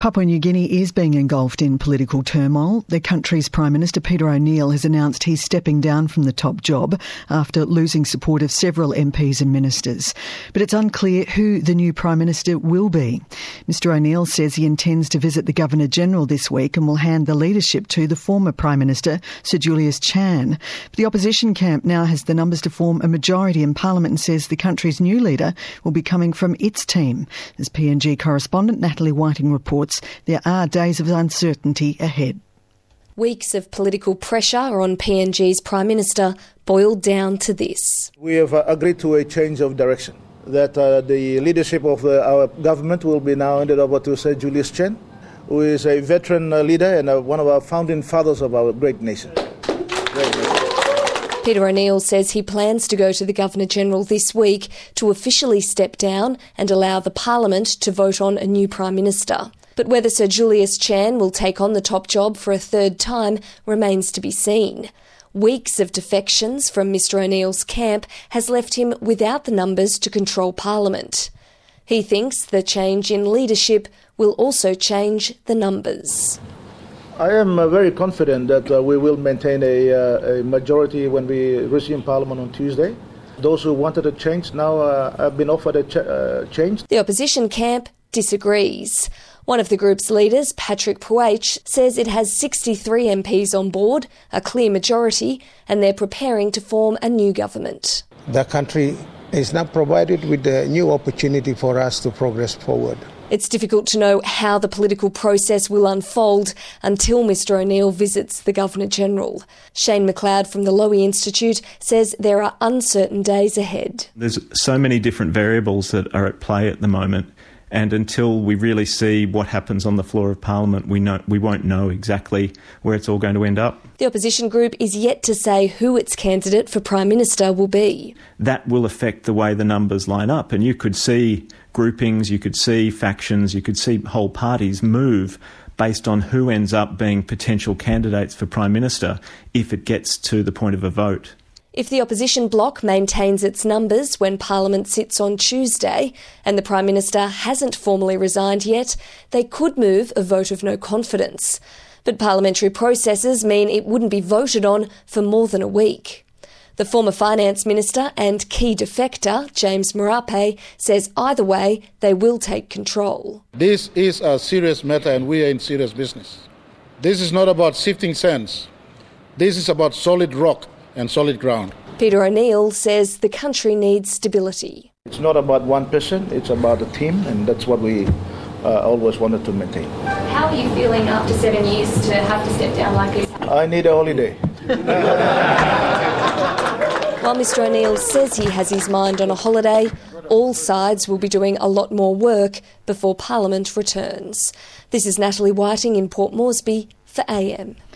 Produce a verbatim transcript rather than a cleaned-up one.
Papua New Guinea is being engulfed in political turmoil. The country's Prime Minister, Peter O'Neill, has announced he's stepping down from the top job after losing support of several M Ps and ministers. But it's unclear who the new Prime Minister will be. Mister O'Neill says he intends to visit the Governor-General this week and will hand the leadership to the former Prime Minister, Sir Julius Chan. But the opposition camp now has the numbers to form a majority in Parliament and says the country's new leader will be coming from its team. As P N G correspondent Natalie Whiting reports, there are days of uncertainty ahead. Weeks of political pressure on P N G's Prime Minister boiled down to this. We have uh, agreed to a change of direction, that uh, the leadership of the, our government will be now handed over to Sir Julius Chan, who is a veteran uh, leader and uh, one of our founding fathers of our great nation. Great nation. Peter O'Neill says he plans to go to the Governor-General this week to officially step down and allow the Parliament to vote on a new Prime Minister. But whether Sir Julius Chan will take on the top job for a third time remains to be seen. Weeks of defections from Mister O'Neill's camp has left him without the numbers to control Parliament. He thinks the change in leadership will also change the numbers. I am uh, very confident that uh, we will maintain a, uh, a majority when we resume Parliament on Tuesday. Those who wanted a change now uh, have been offered a ch- uh, change. The opposition camp disagrees. One of the group's leaders, Patrick Puech, says it has sixty-three M Ps on board, a clear majority, and they're preparing to form a new government. The country is now provided with a new opportunity for us to progress forward. It's difficult to know how the political process will unfold until Mister O'Neill visits the Governor-General. Shane McLeod from the Lowy Institute says there are uncertain days ahead. There's so many different variables that are at play at the moment, and until we really see what happens on the floor of Parliament, we know we won't know exactly where it's all going to end up. The opposition group is yet to say who its candidate for Prime Minister will be. That will affect the way the numbers line up, and you could see groupings, you could see factions, you could see whole parties move based on who ends up being potential candidates for Prime Minister if it gets to the point of a vote. If the opposition bloc maintains its numbers when Parliament sits on Tuesday and the Prime Minister hasn't formally resigned yet, they could move a vote of no confidence. But parliamentary processes mean it wouldn't be voted on for more than a week. The former Finance Minister and key defector, James Marape, says either way they will take control. This is a serious matter and we are in serious business. This is not about sifting sands. This is about solid rock and solid ground. Peter O'Neill says the country needs stability. It's not about one person, it's about a team, and that's what we uh, always wanted to maintain. How are you feeling after seven years to have to step down like this? I need a holiday. While Mister O'Neill says he has his mind on a holiday, all sides will be doing a lot more work before Parliament returns. This is Natalie Whiting in Port Moresby for A M.